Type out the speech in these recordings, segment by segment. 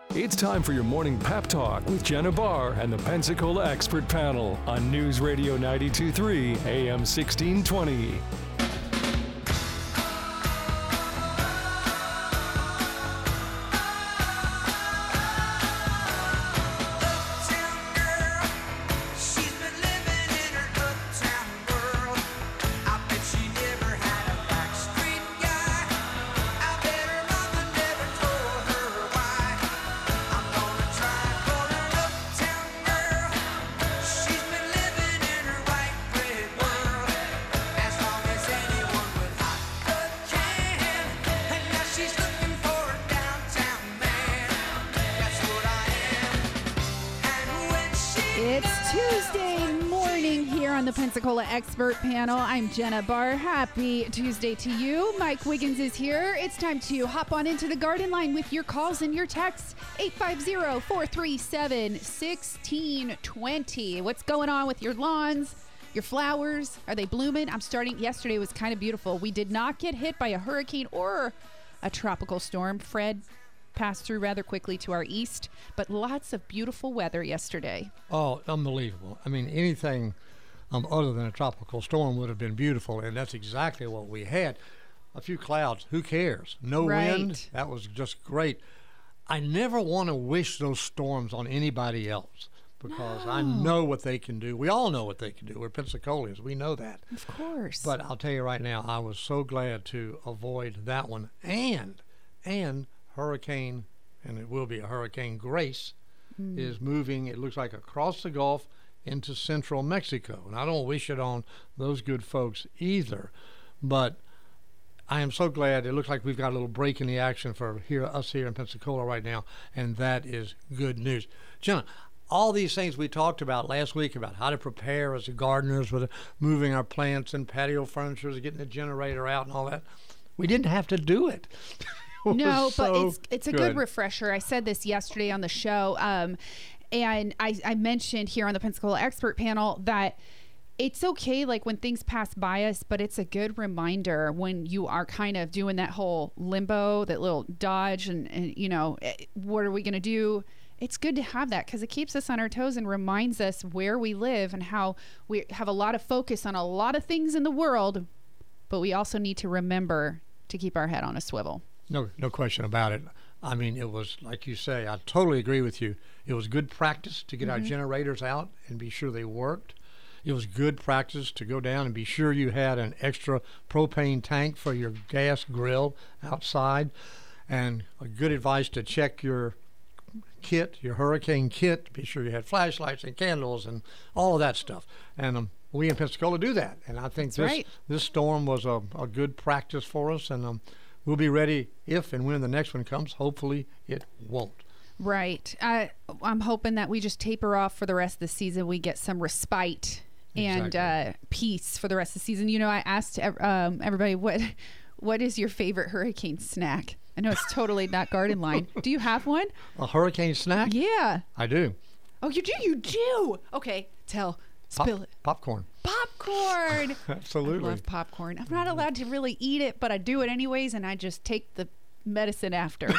It's time for your morning pep talk with Jenna Barr and the Pensacola Expert Panel on News Radio 92.3 AM 1620. Pensacola Expert Panel. I'm Jenna Barr. Happy Tuesday to you. Mike Wiggins is here. It's time to hop on into the garden line with your calls and your texts. 850-437-1620. What's going on with your lawns, your flowers? Are they blooming? Yesterday was kind of beautiful. We did not get hit by a hurricane or a tropical storm. Fred passed through rather quickly to our east, but lots of beautiful weather yesterday. Oh, unbelievable. I mean, anything other than a tropical storm would have been beautiful, and that's exactly what we had. A few clouds, who cares? No wind, that was just great. I never want to wish those storms on anybody else because I know what they can do. We all know what they can do. We're Pensacolians. We know that. Of course. But I'll tell you right now, I was so glad to avoid that one. And hurricane, and it will be a Hurricane Grace, is moving, it looks like, across the Gulf into central Mexico. And I don't wish it on those good folks either. But I am so glad. It looks like we've got a little break in the action for us here in Pensacola right now, and that is good news. Jenna, all these things we talked about last week about how to prepare as gardeners with moving our plants and patio furniture, getting the generator out and all that, we didn't have to do it. No, but it's a good refresher. I said this yesterday on the show. And I mentioned here on the Pensacola Expert Panel that it's okay, like when things pass by us, but it's a good reminder when you are kind of doing that whole limbo, that little dodge, and you know, what are we going to do? It's good to have that because it keeps us on our toes and reminds us where we live and how we have a lot of focus on a lot of things in the world, but we also need to remember to keep our head on a swivel. No question about it. I mean, it was, like you say, I totally agree with you. It was good practice to get our generators out and be sure they worked. It was good practice to go down and be sure you had an extra propane tank for your gas grill outside. And a good advice to check your kit, your hurricane kit, be sure you had flashlights and candles and all of that stuff. And we in Pensacola do that. And I think this storm was a good practice for us. And we'll be ready if and when the next one comes. Hopefully it won't. Right. I'm hoping that we just taper off for the rest of the season. We get some respite and peace for the rest of the season. You know, I asked everybody, what is your favorite hurricane snack? I know it's totally not garden line. Do you have one? A hurricane snack? Yeah. I do. Oh, you do? You do? Okay. Spill it. Popcorn. Popcorn. Absolutely. I love popcorn. I'm not allowed to really eat it, but I do it anyways, and I just take the medicine after.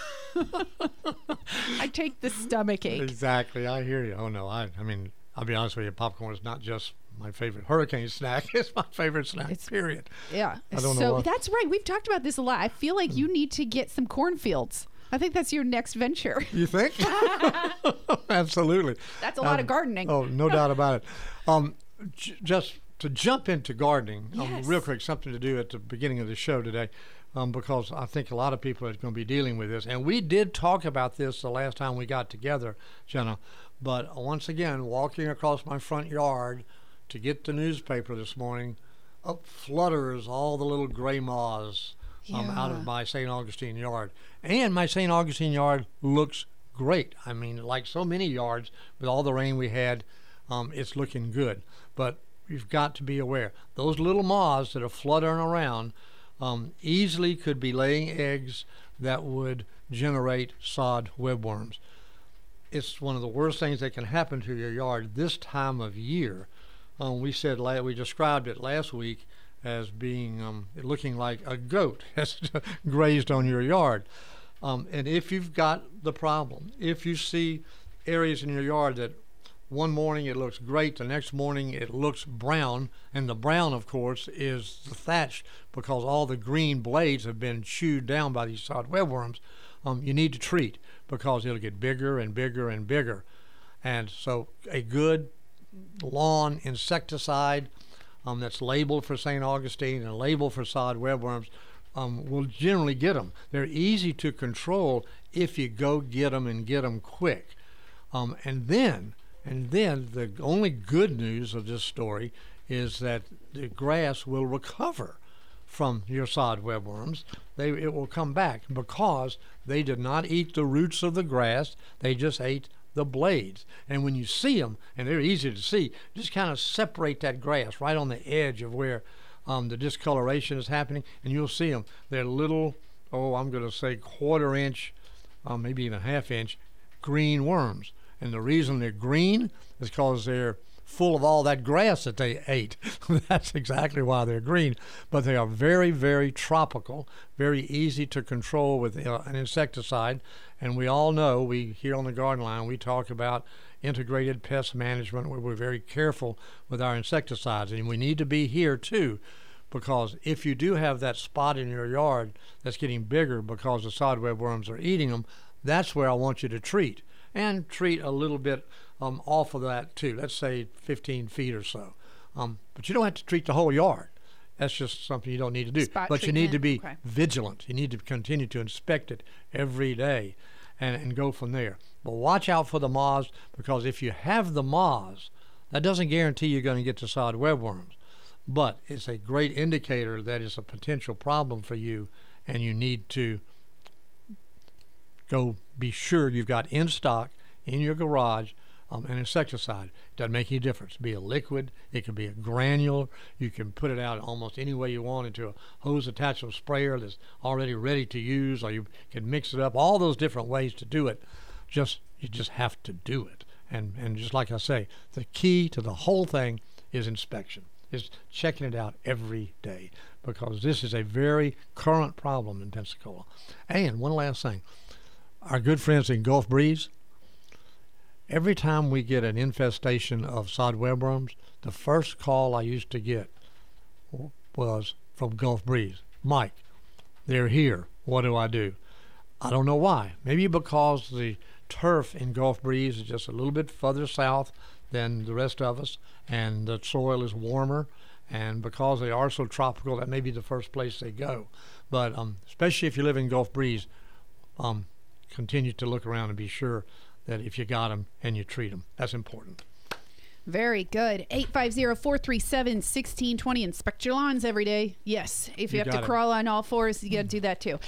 I take the stomach ache. Exactly. I hear you. Oh, no. I mean, I'll be honest with you. Popcorn is not just my favorite hurricane snack. It's my favorite snack, period. Yeah. I don't know why. That's right. We've talked about this a lot. I feel like you need to get some cornfields. I think that's your next venture. You think? Absolutely. That's a lot of gardening. Oh, no doubt about it. Just to jump into gardening, real quick, something to do at the beginning of the show today, because I think a lot of people are going to be dealing with this. And we did talk about this the last time we got together, Jenna. But once again, walking across my front yard to get the newspaper this morning, up flutters all the little gray moths out of my St. Augustine yard. And my St. Augustine yard looks great. I mean, like so many yards, with all the rain we had, it's looking good. But you've got to be aware. Those little moths that are fluttering around easily could be laying eggs that would generate sod webworms. It's one of the worst things that can happen to your yard this time of year. We described it last week as being looking like a goat has grazed on your yard. And if you've got the problem, if you see areas in your yard that one morning it looks great, the next morning it looks brown, and the brown, of course, is the thatch because all the green blades have been chewed down by these sod webworms, you need to treat because it'll get bigger and bigger and bigger. And so a good lawn insecticide that's labeled for St. Augustine and labeled for sod webworms will generally get them. They're easy to control if you go get them and get them quick. And then the only good news of this story is that the grass will recover from your sod webworms. It will come back because they did not eat the roots of the grass. They just ate the blades. And when you see them, and they're easy to see, just kind of separate that grass right on the edge of where the discoloration is happening, and you'll see them. They're little, I'm going to say quarter-inch, maybe even half-inch green worms. And the reason they're green is because they're full of all that grass that they ate. That's exactly why they're green. But they are very, very tropical, very easy to control with an insecticide. And we all know, we here on the Garden Line, we talk about integrated pest management where we're very careful with our insecticides. And we need to be here too, because if you do have that spot in your yard that's getting bigger because the sod webworms are eating them, that's where I want you to treat. And treat a little bit off of that too. Let's say 15 feet or so. But you don't have to treat the whole yard. That's just something you don't need to do. Spot but treatment. You need to be vigilant. You need to continue to inspect it every day and go from there. But watch out for the moths, because if you have the moths, that doesn't guarantee you're going to get the sod webworms. But it's a great indicator that it's a potential problem for you, and you need to go be sure you've got in stock in your garage an insecticide. Doesn't make any difference. Be a liquid, it can be a granule. You can put it out almost any way you want into a hose attachable sprayer that's already ready to use, or you can mix it up. All those different ways to do it. You just have to do it. And just like I say, the key to the whole thing is inspection. Is checking it out every day, because this is a very current problem in Pensacola. And one last thing. Our good friends in Gulf Breeze, every time we get an infestation of sod webworms, the first call I used to get was from Gulf Breeze. Mike, they're here. What do I do? I don't know why. Maybe because the turf in Gulf Breeze is just a little bit further south than the rest of us, and the soil is warmer, and because they are so tropical, that may be the first place they go. But especially if you live in Gulf Breeze, continue to look around and be sure that if you got them and you treat them. That's important. Very good. 850-437-1620. Inspect your lawns every day. Yes. If you have to crawl on all fours, you got to do that too.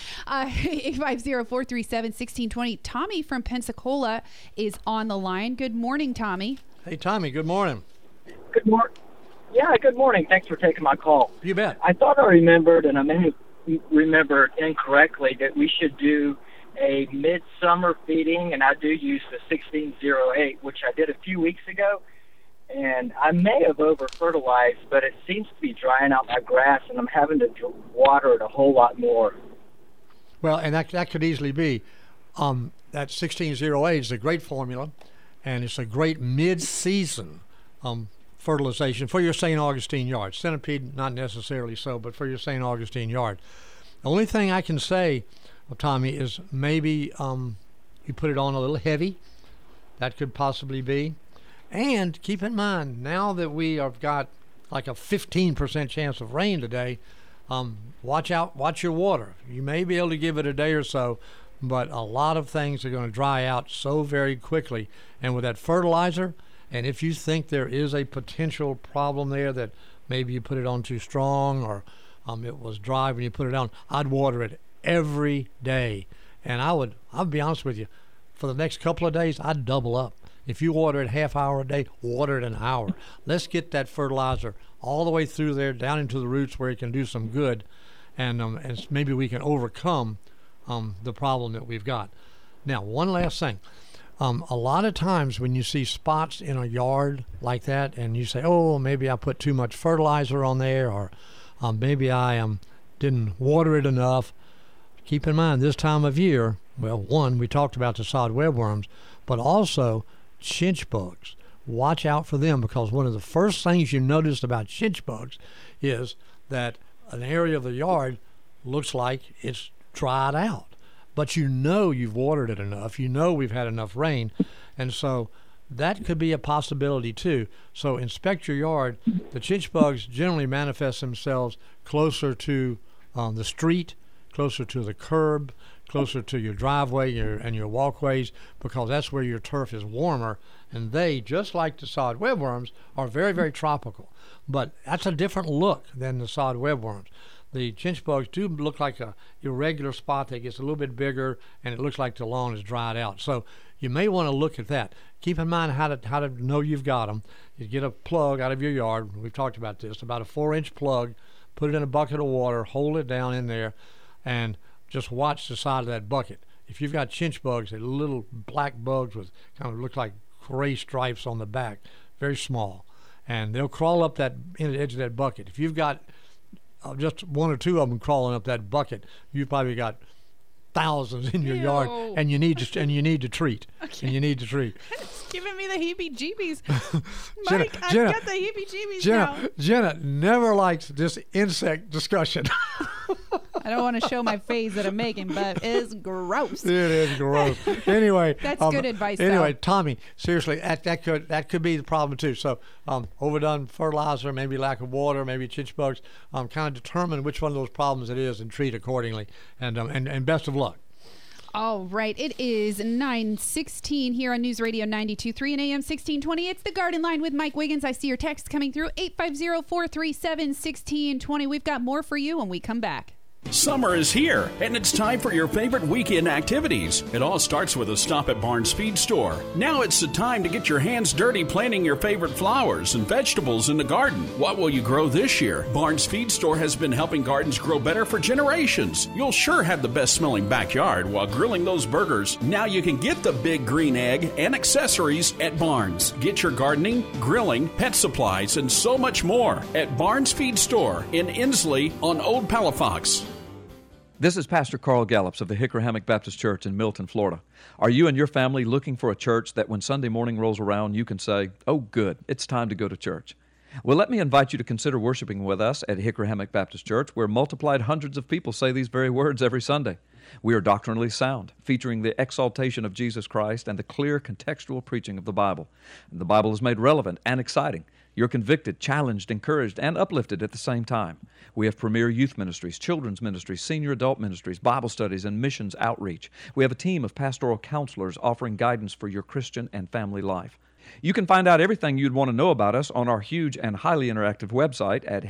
850-437-1620. Tommy from Pensacola is on the line. Good morning, Tommy. Hey, Tommy. Good morning. Good morning. Yeah, good morning. Thanks for taking my call. You bet. I thought I remembered, and I may have remembered incorrectly, that we should do a midsummer feeding, and I do use the 1608, which I did a few weeks ago, and I may have over-fertilized, but it seems to be drying out my grass, and I'm having to water it a whole lot more. Well, and that could easily be. That 1608 is a great formula, and it's a great mid-season fertilization for your St. Augustine yard. Centipede, not necessarily so, but for your St. Augustine yard. The only thing I can say, Tommy, is maybe you put it on a little heavy. That could possibly be. And keep in mind, now that we have got like a 15% chance of rain today, watch your water. You may be able to give it a day or so, but a lot of things are going to dry out so very quickly. And with that fertilizer, and if you think there is a potential problem there that maybe you put it on too strong, or it was dry when you put it on, I'd water it every day. And I'll be honest with you, for the next couple of days, I'd double up. If you water it half hour a day, water it an hour. Let's get that fertilizer all the way through there, down into the roots where it can do some good, and maybe we can overcome the problem that we've got. Now, one last thing. A lot of times when you see spots in a yard like that, and you say, oh, maybe I put too much fertilizer on there, or maybe I didn't water it enough, keep in mind this time of year, well, one, we talked about the sod webworms, but also chinch bugs. Watch out for them, because one of the first things you notice about chinch bugs is that an area of the yard looks like it's dried out. But you know you've watered it enough. You know we've had enough rain. And so that could be a possibility too. So inspect your yard. The chinch bugs generally manifest themselves closer to the street, closer to the curb, closer to your driveway and your walkways, because that's where your turf is warmer. And they, just like the sod webworms, are very, very tropical. But that's a different look than the sod webworms. The chinch bugs do look like a irregular spot that gets a little bit bigger, and it looks like the lawn is dried out. So you may want to look at that. Keep in mind how to know you've got them. You get a plug out of your yard. We've talked about this, about a 4-inch plug. Put it in a bucket of water, hold it down in there, and just watch the side of that bucket. If you've got chinch bugs, they're little black bugs with kind of look like gray stripes on the back, very small, and they'll crawl up that in the edge of that bucket. If you've got just one or two of them crawling up that bucket, you've probably got thousands in your yard, and you need to treat. Okay. And you need to treat. It's giving me the heebie-jeebies. Mike, I've got the heebie-jeebies now. Jenna never likes this insect discussion. I don't want to show my face that I'm making, but it's gross. It is gross. Anyway, that's good advice. Anyway, though. Tommy, seriously, that could be the problem too. So, overdone fertilizer, maybe lack of water, maybe chinch bugs. Kind of determine which one of those problems it is and treat accordingly. And best of luck. All right, it is 9:16 here on News Radio 92.3 and AM 1620. It's the Garden Line with Mike Wiggins. I see your text coming through 850-437-1620. We've got more for you when we come back. Summer is here, and it's time for your favorite weekend activities. It all starts with a stop at Barnes Feed Store. Now it's the time to get your hands dirty planting your favorite flowers and vegetables in the garden. What will you grow this year? Barnes Feed Store has been helping gardens grow better for generations. You'll sure have the best smelling backyard while grilling those burgers. Now you can get the big green egg and accessories at Barnes. Get your gardening, grilling, pet supplies, and so much more at Barnes Feed Store in Inslee on Old Palafox. This is Pastor Carl Gallups of the Hickory Hammock Baptist Church in Milton, Florida. Are you and your family looking for a church that when Sunday morning rolls around, you can say, "Oh, good, it's time to go to church"? Well, let me invite you to consider worshiping with us at Hickory Hammock Baptist Church, where multiplied hundreds of people say these very words every Sunday. We are doctrinally sound, featuring the exaltation of Jesus Christ and the clear contextual preaching of the Bible. The Bible is made relevant and exciting. You're convicted, challenged, encouraged, and uplifted at the same time. We have premier youth ministries, children's ministries, senior adult ministries, Bible studies, and missions outreach. We have a team of pastoral counselors offering guidance for your Christian and family life. You can find out everything you'd want to know about us on our huge and highly interactive website at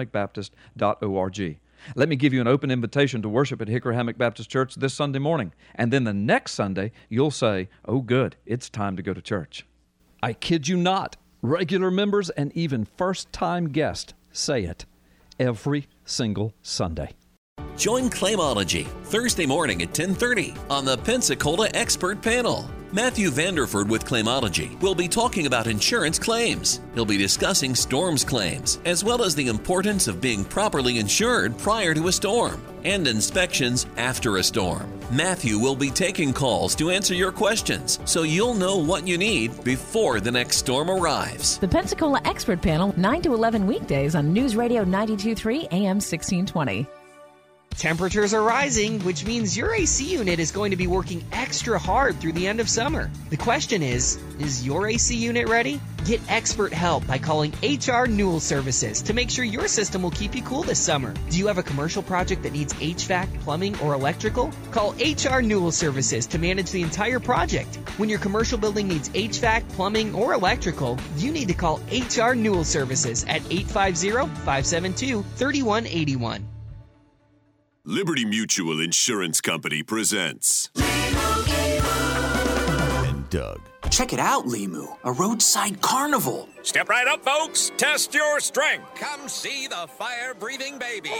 hickoryhammockbaptist.org. Let me give you an open invitation to worship at Hickory Hammock Baptist Church this Sunday morning, and then the next Sunday you'll say, "Oh good, it's time to go to church." I kid you not. Regular members and even first-time guests say it every single Sunday. Join Claimology Thursday morning at 10:30 on the Pensacola Expert Panel. Matthew Vanderford with Claimology will be talking about insurance claims. He'll be discussing storms claims, as well as the importance of being properly insured prior to a storm and inspections after a storm. Matthew will be taking calls to answer your questions, so you'll know what you need before the next storm arrives. The Pensacola Expert Panel, 9 to 11 weekdays on News Radio 92.3 AM 1620. Temperatures are rising, which means your AC unit is going to be working extra hard through the end of summer. The question is your AC unit ready? Get expert help by calling HR Newell Services to make sure your system will keep you cool this summer. Do you have a commercial project that needs HVAC, plumbing, or electrical? Call HR Newell Services to manage the entire project. When your commercial building needs HVAC, plumbing, or electrical, you need to call HR Newell Services at 850-572-3181. Liberty Mutual Insurance Company presents and Doug. Check it out, Limu, a roadside carnival. Step right up, folks. Test your strength. Come see the fire-breathing baby.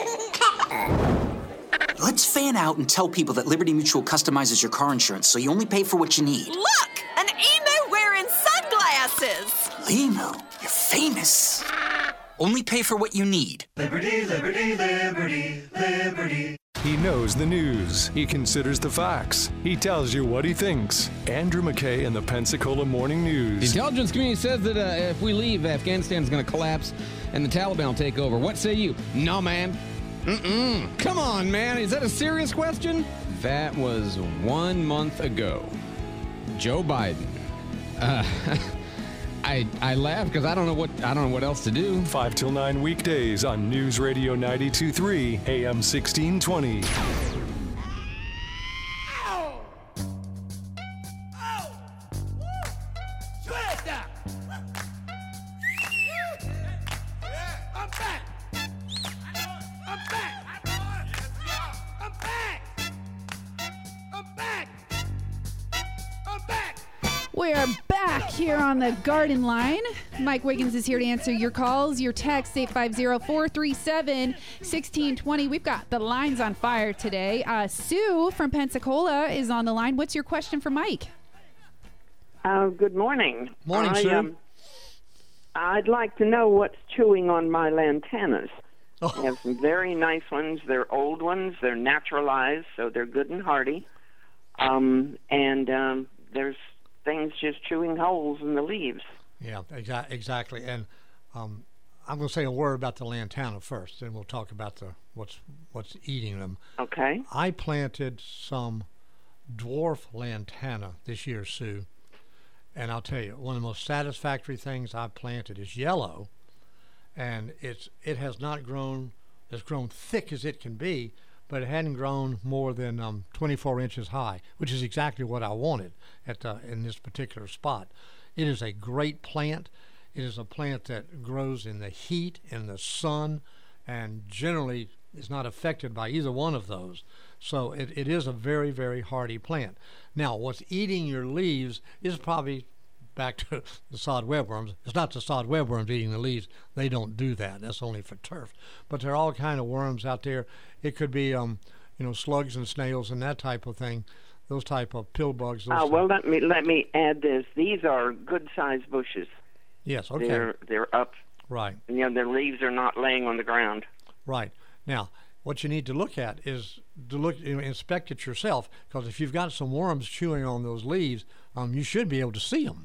Let's fan out and tell people that Liberty Mutual customizes your car insurance so you only pay for what you need. Look, an emu wearing sunglasses. Limu, you're famous. Only pay for what you need. Liberty, liberty, liberty, liberty. He knows the news. He considers the facts. He tells you what he thinks. Andrew McKay in the Pensacola Morning News. The intelligence community says that if we leave, Afghanistan's going to collapse and the Taliban will take over. What say you? No, man. Come on, man. Is that a serious question? That was 1 month ago. Joe Biden. I laugh because I don't know what else to do. 5 till 9 weekdays on News Radio 92.3 AM 1620. We are back here on the Garden Line. Mike Wiggins is here to answer your calls, your texts, 850-437-1620. We've got the lines on fire today. Sue from Pensacola is on the line. What's your question for Mike? Good morning. Morning, Sue. I'd like to know what's chewing on my lantanas. Oh. I have some very nice ones. They're old ones. They're naturalized, so they're good and hardy. There's things just chewing holes in the leaves. Yeah, exactly. And I'm going to say a word about the lantana first, then we'll talk about what's eating them. Okay. I planted some dwarf lantana this year, Sue, and I'll tell you, one of the most satisfactory things I've planted is yellow, and it has not grown. It's grown thick as it can be, but it hadn't grown more than 24 inches high, which is exactly what I wanted in this particular spot. It is a great plant. It is a plant that grows in the heat, in the sun, and generally is not affected by either one of those. So it is a very, very hardy plant. Now, what's eating your leaves is probably back to the sod webworms. It's not the sod webworms eating the leaves. They don't do that. That's only for turf. But there are all kind of worms out there. It could be, slugs and snails and that type of thing. Those type of pill bugs. Well, let me add this. These are good-sized bushes. Yes. Okay. They're up. Right. And their leaves are not laying on the ground. Right. Now, what you need to look at is inspect it yourself, because if you've got some worms chewing on those leaves, you should be able to see them.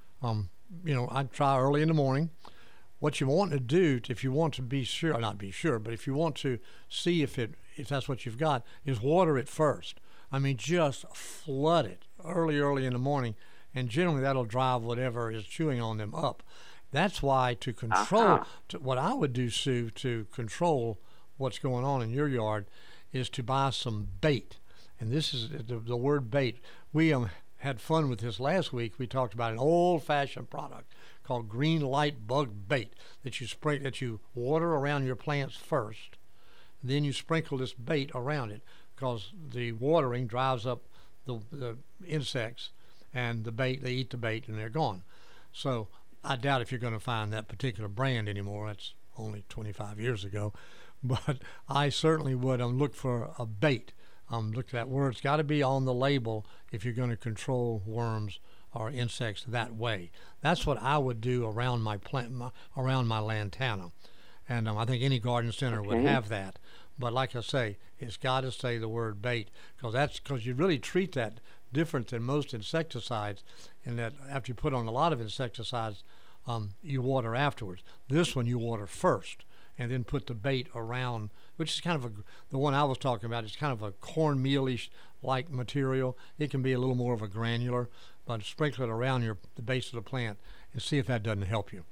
I'd try early in the morning. What you want to do, if you want to be sure, or not be sure, but if you want to see if that's what you've got, is water it first. Just flood it early in the morning, and generally that'll drive whatever is chewing on them up. That's why to control, what I would do, Sue, to control what's going on in your yard is to buy some bait. And this is the word bait. We had fun with this last week. We talked about an old-fashioned product called green light bug bait that you water around your plants first. Then you sprinkle this bait around it, because the watering drives up the insects, and they eat the bait and they're gone. So I doubt if you're going to find that particular brand anymore. That's only 25 years ago. But I certainly would look for a bait. Look at that word. It's got to be on the label if you're going to control worms or insects that way. That's what I would do around my around my lantana. And I think any garden center would have that. But like I say, it's got to say the word bait, because you really treat that different than most insecticides, in that after you put on a lot of insecticides, you water afterwards. This one you water first, and then put the bait around, which is kind of the one I was talking about. It's kind of a cornmeal-ish like material. It can be a little more of a granular, but sprinkle it around the base of the plant and see if that doesn't help you.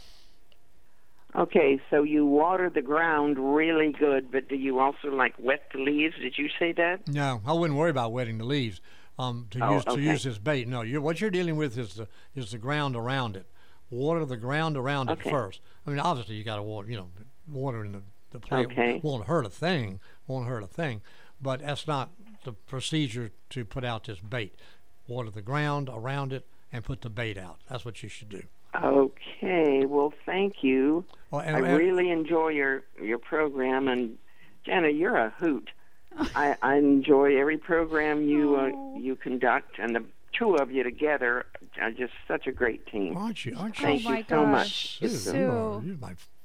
Okay, so you water the ground really good, but do you also wet the leaves? Did you say that? No, I wouldn't worry about wetting the leaves to use this bait. No, what you're dealing with is the ground around it. Water the ground around it first. Obviously you got to water in the plant. Won't hurt a thing. But that's not the procedure to put out this bait. Water the ground around it and put the bait out. That's what you should do. Okay, well, thank you. Well, I really enjoy your program, and Jana, you're a hoot. I enjoy every program you conduct, and the two of you together are just such a great team. Aren't you? Thank you so much. Sue. You're my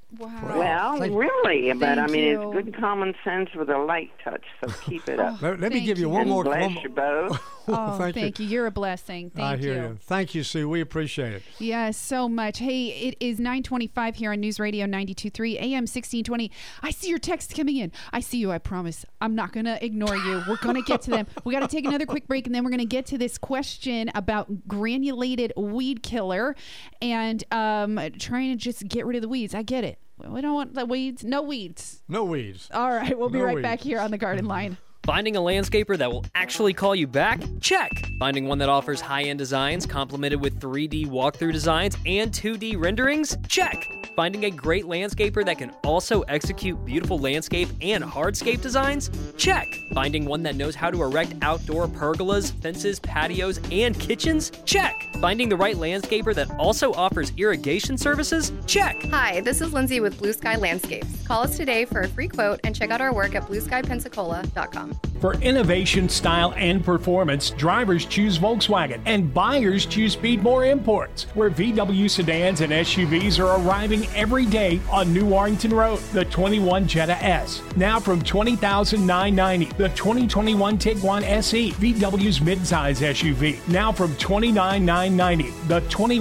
Wow. Well, really, but I mean, you. it's good common sense with a light touch, so keep it up. Let me give you one more. Bless you both. Thank you. You're a blessing. Thank you. I hear you. Thank you, Sue. We appreciate it. Yes, so much. Hey, it is 9:25 here on News Radio 92.3 AM 1620. I see your text coming in. I see you. I promise. I'm not going to ignore you. We're going to get to them. We got to take another quick break, and then we're going to get to this question about granulated weed killer and trying to just get rid of the weeds. I get it. We don't want the weeds. No weeds. No weeds. All right. We'll be right back here on the Garden Line. Finding a landscaper that will actually call you back? Check. Finding one that offers high-end designs complemented with 3D walkthrough designs and 2D renderings? Check. Finding a great landscaper that can also execute beautiful landscape and hardscape designs? Check. Finding one that knows how to erect outdoor pergolas, fences, patios, and kitchens? Check. Finding the right landscaper that also offers irrigation services? Check. Hi, this is Lindsay with Blue Sky Landscapes. Call us today for a free quote and check out our work at blueskypensacola.com. For innovation, style, and performance, drivers choose Volkswagen and buyers choose Speedmore Imports, where VW sedans and SUVs are arriving every day on New Warrington Road. The 21 Jetta S, now from $20,990. The 2021 Tiguan SE, VW's midsize SUV, now from $29,990. The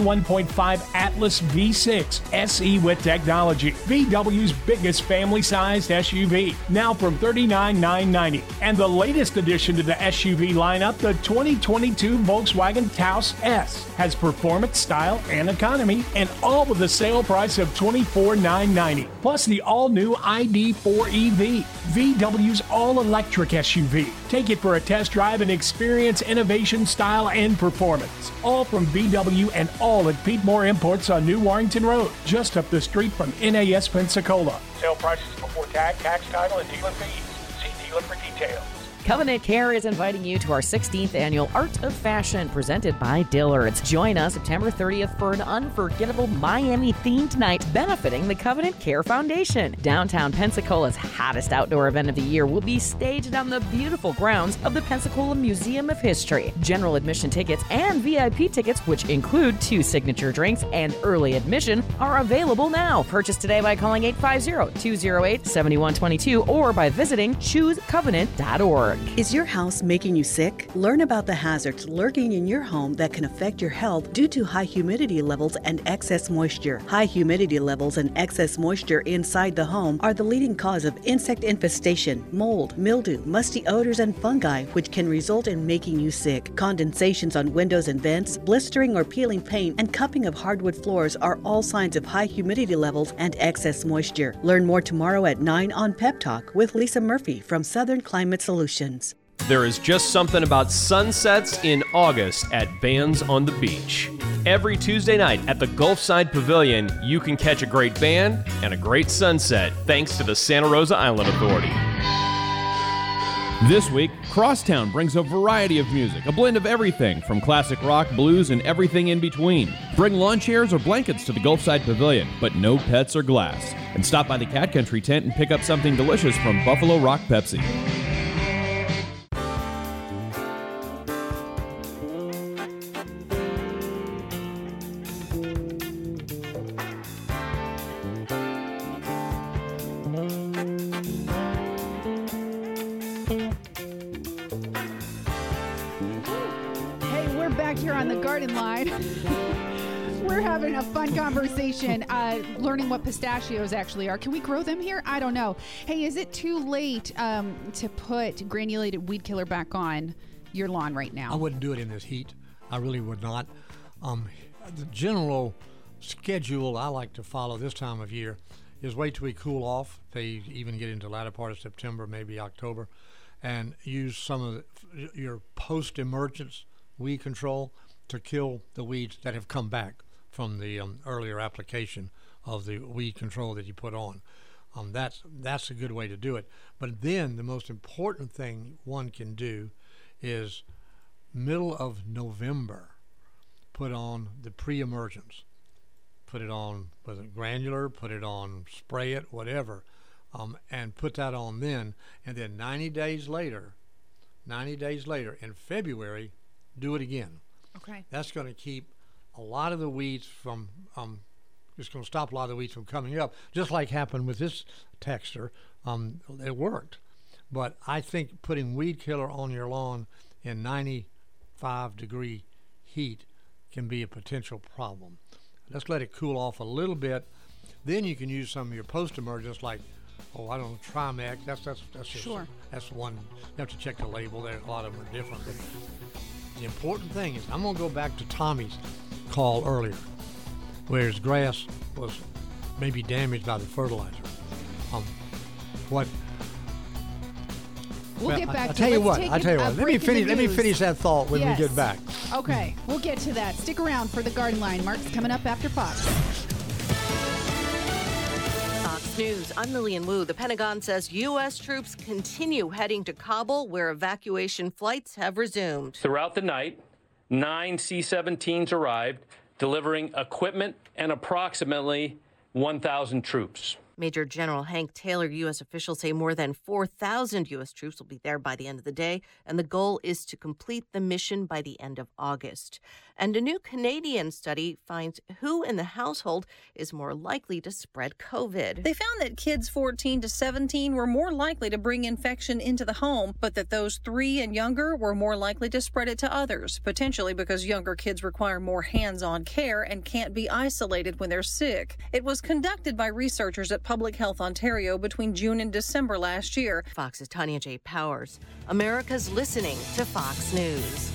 21.5 Atlas V6 SE with technology, VW's biggest family-sized SUV, now from $39,990. And the latest addition to the SUV lineup, the 2022 Volkswagen Taos S, has performance, style, and economy, and all with a sale price of $24,990. Plus the all-new ID4 EV, VW's all-electric SUV. Take it for a test drive and experience innovation, style, and performance. All from VW and all at Pete Moore Imports on New Warrington Road, just up the street from NAS Pensacola. Sale prices before tax, title, and dealer fees. See dealer for details. Covenant Care is inviting you to our 16th annual Art of Fashion presented by Dillard's. Join us September 30th for an unforgettable Miami-themed night benefiting the Covenant Care Foundation. Downtown Pensacola's hottest outdoor event of the year will be staged on the beautiful grounds of the Pensacola Museum of History. General admission tickets and VIP tickets, which include 2 signature drinks and early admission, are available now. Purchase today by calling 850-208-7122 or by visiting choosecovenant.org. Is your house making you sick? Learn about the hazards lurking in your home that can affect your health due to high humidity levels and excess moisture. High humidity levels and excess moisture inside the home are the leading cause of insect infestation, mold, mildew, musty odors, and fungi, which can result in making you sick. Condensations on windows and vents, blistering or peeling paint, and cupping of hardwood floors are all signs of high humidity levels and excess moisture. Learn more tomorrow at 9 on Pep Talk with Lisa Murphy from Southern Climate Solutions. There is just something about sunsets in August at Bands on the Beach. Every Tuesday night at the Gulfside Pavilion, you can catch a great band and a great sunset thanks to the Santa Rosa Island Authority. This week, Crosstown brings a variety of music, a blend of everything from classic rock, blues, and everything in between. Bring lawn chairs or blankets to the Gulfside Pavilion, but no pets or glass. And stop by the Cat Country tent and pick up something delicious from Buffalo Rock Pepsi. Conversation, learning what pistachios actually are. Can we grow them here? I don't know. Hey, is it too late to put granulated weed killer back on your lawn right now? I wouldn't do it in this heat. I really would not. The general schedule I like to follow this time of year is wait till we cool off. They even get into the latter part of September, maybe October, and use some of your post-emergence weed control to kill the weeds that have come back from the earlier application of the weed control that you put on. That's a good way to do it. But then the most important thing one can do is middle of November, put on the pre-emergence. Put it on with a granular, put it on, spray it, whatever, and put that on then. And then 90 days later, in February, do it again. Okay. That's going to keep a lot of the weeds from It's going to stop a lot of the weeds from coming up, just like happened with this texter. It worked. But I think putting weed killer on your lawn in 95-degree heat can be a potential problem. Let's let it cool off a little bit. Then you can use some of your post-emergents like, I don't know, Trimex. That's just, sure. That's one. You have to check the label. There, a lot of them are different. But the important thing is, I'm going to go back to Tommy's call earlier, where his grass was maybe damaged by the fertilizer. We'll get back I tell you what. Let me finish that thought when we get back. Okay, we'll get to that. Stick around for the Garden Line. Mark's coming up after Fox. Fox News, I'm Lillian Wu. The Pentagon says U.S. troops continue heading to Kabul, where evacuation flights have resumed. Throughout the night, 9 C-17s arrived, delivering equipment and approximately 1,000 troops. Major General Hank Taylor, U.S. officials say more than 4,000 U.S. troops will be there by the end of the day, and the goal is to complete the mission by the end of August. And a new Canadian study finds who in the household is more likely to spread COVID. They found that kids 14 to 17 were more likely to bring infection into the home, but that those 3 and younger were more likely to spread it to others, potentially because younger kids require more hands-on care and can't be isolated when they're sick. It was conducted by researchers at Public Health Ontario between June and December last year. Fox's Tanya J. Powers. America's listening to Fox News.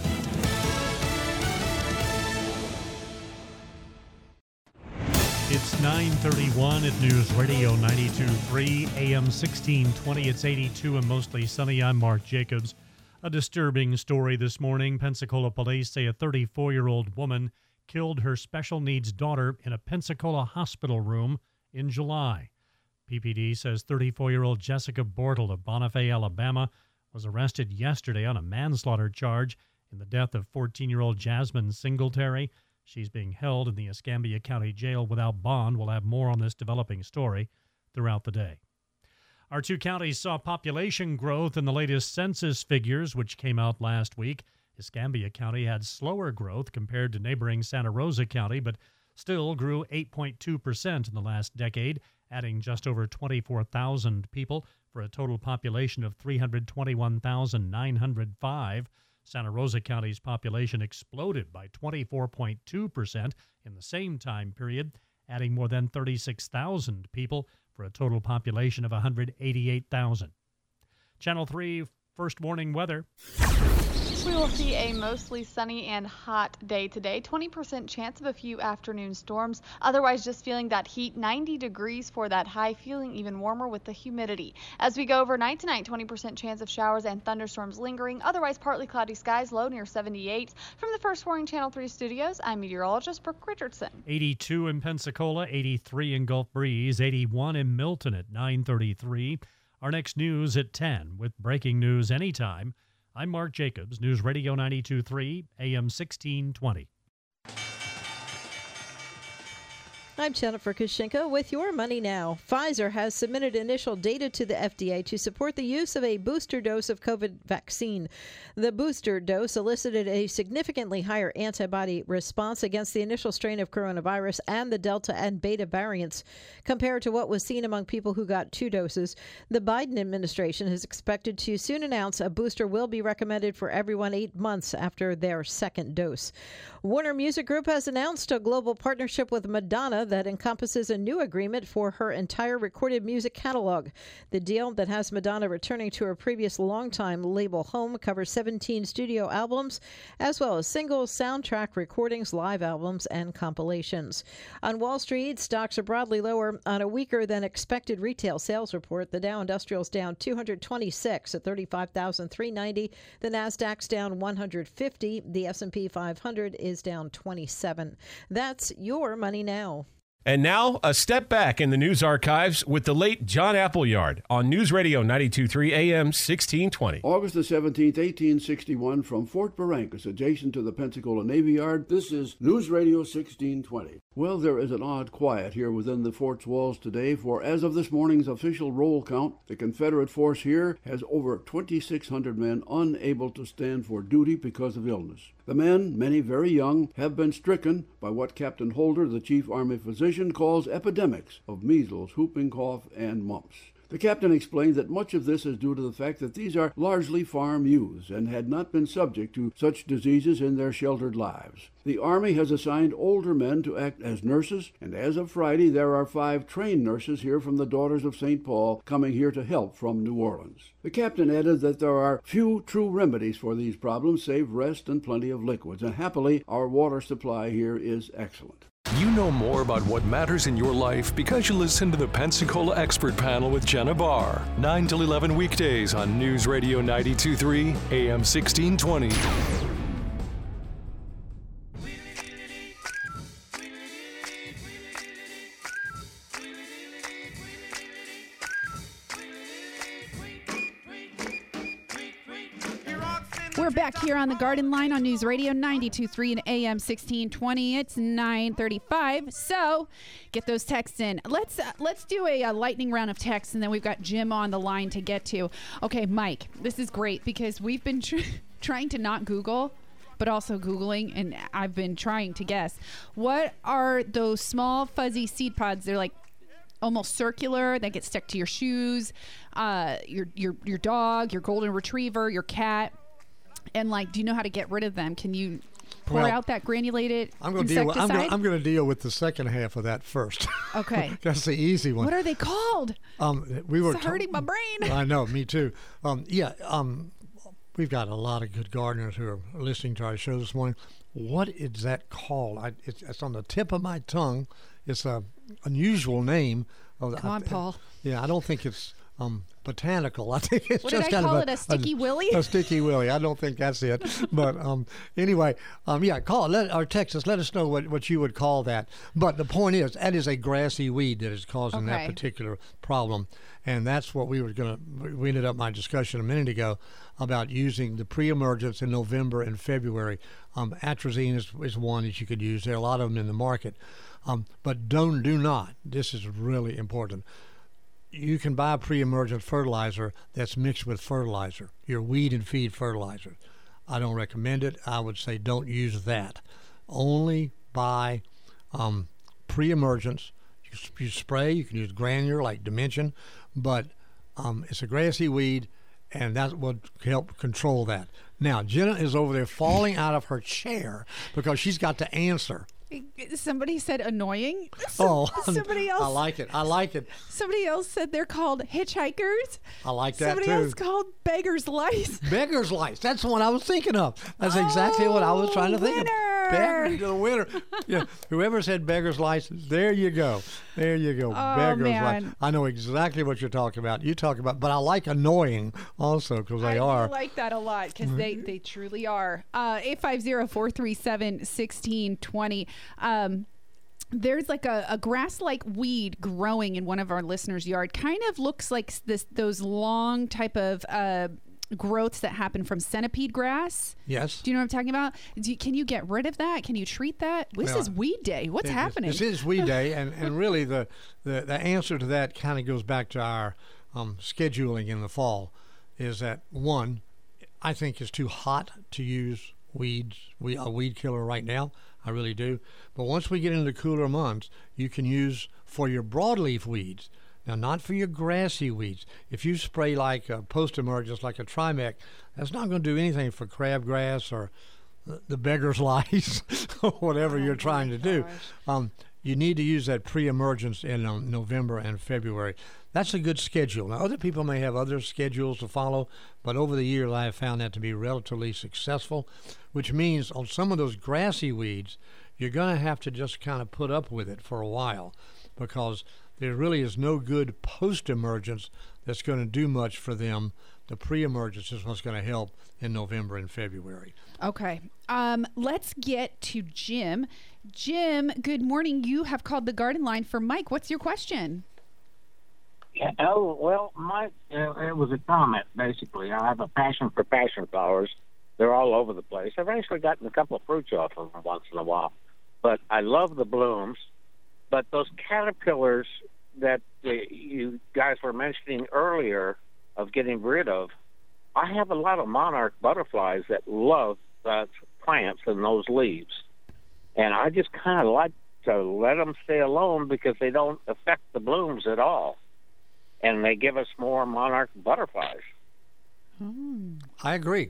It's 9:31 at News Radio 92.3 AM 1620. It's 82 and mostly sunny. I'm Mark Jacobs. A disturbing story this morning. Pensacola police say a 34-year-old woman killed her special needs daughter in a Pensacola hospital room in July. PPD says 34-year-old Jessica Bortle of Bonifay, Alabama, was arrested yesterday on a manslaughter charge in the death of 14-year-old Jasmine Singletary. She's being held in the Escambia County Jail without bond. We'll have more on this developing story throughout the day. Our 2 counties saw population growth in the latest census figures, which came out last week. Escambia County had slower growth compared to neighboring Santa Rosa County, but still grew 8.2% in the last decade, adding just over 24,000 people for a total population of 321,905. Santa Rosa County's population exploded by 24.2% in the same time period, adding more than 36,000 people for a total population of 188,000. Channel 3 first warning weather. We will see a mostly sunny and hot day today. 20% chance of a few afternoon storms. Otherwise, just feeling that heat. 90 degrees for that high, feeling even warmer with the humidity. As we go overnight tonight, 20% chance of showers and thunderstorms lingering. Otherwise, partly cloudy skies, low near 78. From the First Warning Channel 3 studios, I'm meteorologist Brooke Richardson. 82 in Pensacola, 83 in Gulf Breeze, 81 in Milton at 9:33. Our next news at 10 with breaking news anytime. I'm Mark Jacobs, News Radio 92.3, AM 1620. I'm Jennifer Kushinka with Your Money Now. Pfizer has submitted initial data to the FDA to support the use of a booster dose of COVID vaccine. The booster dose elicited a significantly higher antibody response against the initial strain of coronavirus and the Delta and Beta variants compared to what was seen among people who got 2 doses. The Biden administration is expected to soon announce a booster will be recommended for everyone 8 months after their second dose. Warner Music Group has announced a global partnership with Madonna that encompasses a new agreement for her entire recorded music catalog. The deal that has Madonna returning to her previous longtime label home covers 17 studio albums, as well as singles, soundtrack recordings, live albums, and compilations. On Wall Street, stocks are broadly lower on a weaker than expected retail sales report. The Dow Industrial's down 226 at 35,390. The Nasdaq's down 150. The S&P 500 is down 27. That's Your Money Now. And now, a step back in the news archives with the late John Appleyard on News Radio 92.3 AM 1620. August the 17th, 1861, from Fort Barrancas, adjacent to the Pensacola Navy Yard, this is News Radio 1620. Well, there is an odd quiet here within the fort's walls today, for as of this morning's official roll count, the Confederate force here has over 2,600 men unable to stand for duty because of illness. The men, many very young, have been stricken by what Captain Holder, the chief army physician, calls epidemics of measles, whooping cough, and mumps. The captain explained that much of this is due to the fact that these are largely farm youths and had not been subject to such diseases in their sheltered lives. The Army has assigned older men to act as nurses, and as of Friday, there are 5 trained nurses here from the Daughters of St. Paul coming here to help from New Orleans. The captain added that there are few true remedies for these problems save rest and plenty of liquids, and happily, our water supply here is excellent. You know more about what matters in your life because you listen to the Pensacola Expert Panel with Jenna Barr, 9 till 11 weekdays on News Radio 92.3, AM 1620. We're back here on the Garden Line on News Radio 92.3 and AM 1620. It's 9:35. So get those texts in. Let's do a lightning round of texts, and then we've got Jim on the line to get to. Okay, Mike, this is great because we've been trying to not Google, but also Googling, and I've been trying to guess. What are those small fuzzy seed pods? They're like almost circular. They get stuck to your shoes, your dog, your golden retriever, your cat. And do you know how to get rid of them? Can you pour out that granulated insecticide? I'm going to deal with the second half of that first. Okay. That's the easy one. What are they called? It's hurting my brain. I know, me too. We've got a lot of good gardeners who are listening to our show this morning. What is that called? It's on the tip of my tongue. It's an unusual name. Come on, Paul. Yeah, I don't think it's botanical. I think it's what just did I kind call of it, a sticky willy? A sticky willy. I don't think that's it. But anyway, call or text us. Let us know what you would call that. But the point is, that is a grassy weed that is causing that particular problem. And that's what we ended up my discussion a minute ago about using the pre-emergence in November and February. Atrazine is one that you could use. There are a lot of them in the market. But do not, this is really important, you can buy pre-emergent fertilizer that's mixed with fertilizer, your weed and feed fertilizer. I don't recommend it. I would say don't use that. Only buy pre-emergence. You spray, you can use granular like Dimension, but it's a grassy weed, and that would help control that. Now, Jenna is over there falling out of her chair because she's got to answer. Somebody said annoying. Somebody else. I like it. Somebody else said they're called hitchhikers. I like that Somebody else called beggars lice. Beggars lice. That's the one I was thinking of. That's exactly what I was trying to think of. The winner. Yeah. Whoever said beggars lice, there you go. There you go. Beggars lice. I know exactly what you're talking about. But I like annoying also because they are. I like that a lot because they truly are. 850-437-1620. There's like a grass-like weed growing in one of our listeners' yard. Kind of looks like those long type of growths that happen from centipede grass. Yes. Do you know what I'm talking about? Can you get rid of that? Can you treat that? This is Weed Day. What's happening? This is Weed Day, and really the answer to that kind of goes back to our scheduling in the fall. Is that one? I think it's too hot to use a weed killer right now. I really do. But once we get into the cooler months, you can use for your broadleaf weeds. Now, not for your grassy weeds. If you spray like a post-emergence, like a Trimec, that's not going to do anything for crabgrass or the beggar's lice or whatever you're trying to do. You need to use that pre-emergence in November and February. That's a good schedule. Now, other people may have other schedules to follow, but over the years I have found that to be relatively successful, which means on some of those grassy weeds, you're going to have to just kind of put up with it for a while because there really is no good post-emergence that's going to do much for them. The pre-emergence is what's going to help in November and February. Okay. Let's get to Jim. Jim, good morning. You have called the Garden Line for Mike. What's your question? Yeah, Mike, it was a comment, basically. I have a passion for passion flowers. They're all over the place. I've actually gotten a couple of fruits off of them once in a while. but I love the blooms. But those caterpillars that you guys were mentioning earlier of getting rid of, I have a lot of monarch butterflies that love plants and those leaves. And I just kind of like to let them stay alone because they don't affect the blooms at all. And they give us more monarch butterflies. I agree.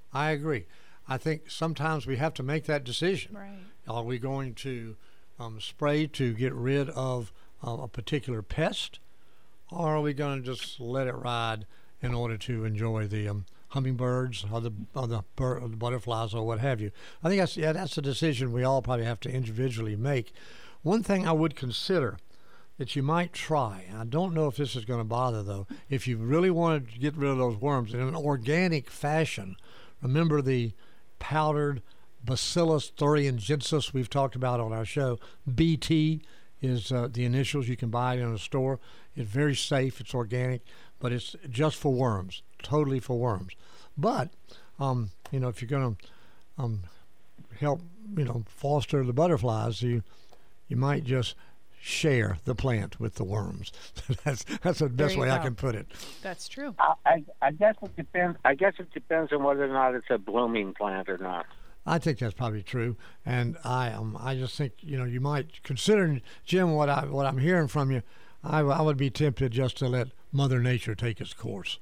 I think sometimes we have to make that decision. Right. Are we going to spray to get rid of a particular pest, or are we going to just let it ride in order to enjoy the hummingbirds or the butterflies or what have you? I think that's a decision we all probably have to individually make. One thing I would consider that you might try, and I don't know if this is going to bother though, if you really wanted to get rid of those worms in an organic fashion, remember the powdered Bacillus thuringiensis we've talked about on our show. BT is the initials. You can buy it in a store. It's very safe. It's organic, but it's just for worms, totally for worms. But if you're going to help foster the butterflies, you might just share the plant with the worms. that's the best way I can put it. That's true. I guess it depends. I guess it depends on whether or not it's a blooming plant or not. I think that's probably true, and I just think you might consider, Jim, what I'm hearing from you. I would be tempted just to let Mother Nature take its course.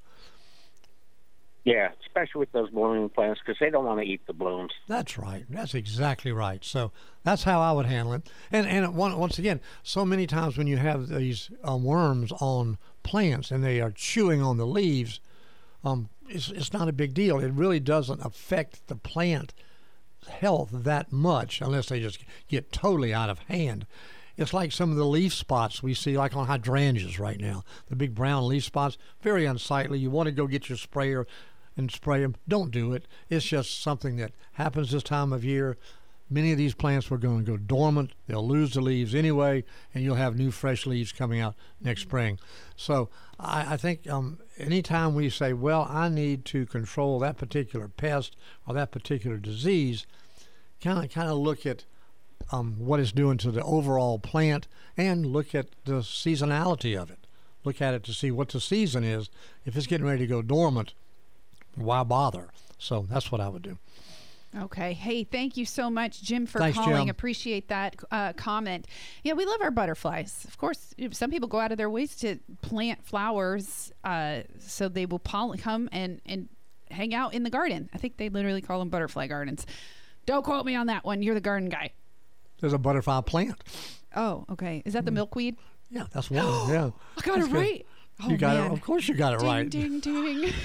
Yeah, especially with those blooming plants, because they don't want to eat the blooms. That's right. That's exactly right. So that's how I would handle it. And once again, so many times when you have these worms on plants and they are chewing on the leaves, it's not a big deal. It really doesn't affect the plant health that much unless they just get totally out of hand. It's like some of the leaf spots we see like on hydrangeas right now. The big brown leaf spots, very unsightly. You want to go get your sprayer and spray them. Don't do it. It's just something that happens this time of year. Many of these plants are going to go dormant. They'll lose the leaves anyway, and you'll have new fresh leaves coming out next spring. So I think anytime we say, well, I need to control that particular pest or that particular disease, kind of look at what it's doing to the overall plant and look at the seasonality of it. Look at it to see what the season is. If it's getting ready to go dormant, why bother? So that's what I would do. Okay. Hey, thank you so much, Jim, for Thanks, calling. Jim. Appreciate that comment. Yeah, we love our butterflies. Of course, some people go out of their ways to plant flowers so they will come and hang out in the garden. I think they literally call them butterfly gardens. Don't quote me on that one. You're the garden guy. There's a butterfly plant. Oh, okay. Is that the milkweed? Yeah, that's one. Yeah. I got it right. Oh, you got man. it. Of course you got it right. Ding, ding, ding.